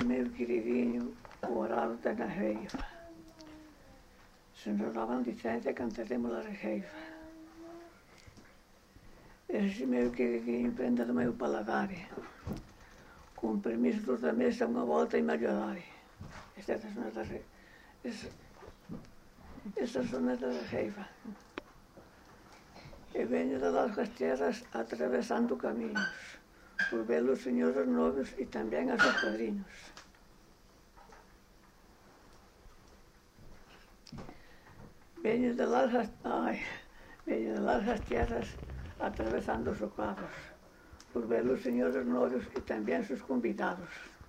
meu queridinho, o horário da raiva. Se nos davam licença, cantaremos a raiva. Esse meu queridinho prenda do meu paladar. Com permisso da mesa, uma volta e me ajudare. Esta é a sonata da essa sonata da raiva. E venho de largas terras atravessando caminhos, por ver os senhores novos e também a seus padrinhos. Venho de largas terras atravessando os socados, por ver os senhores novos e também seus convidados.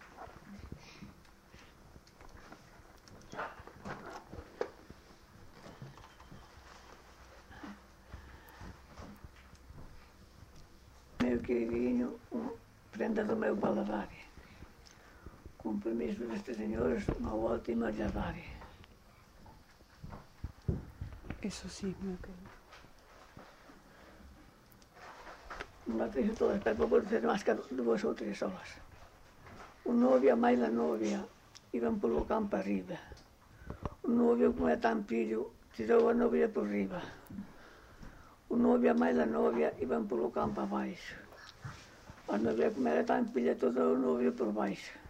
Meu queridinho, prenda do meu paladar. Com permisso destes senhores, uma volta e me ajudare. Eso sí, meu querido. Não acredito todas, pero por ser más que 2 ou 3 horas. O novio mais a novia iban polo campo arriba. O novio, como é tan pillo, tirou a novia por riba. O novio mais a novia iban polo campo abaixo. A novia, como era tan pilha, todo o novio por baixo.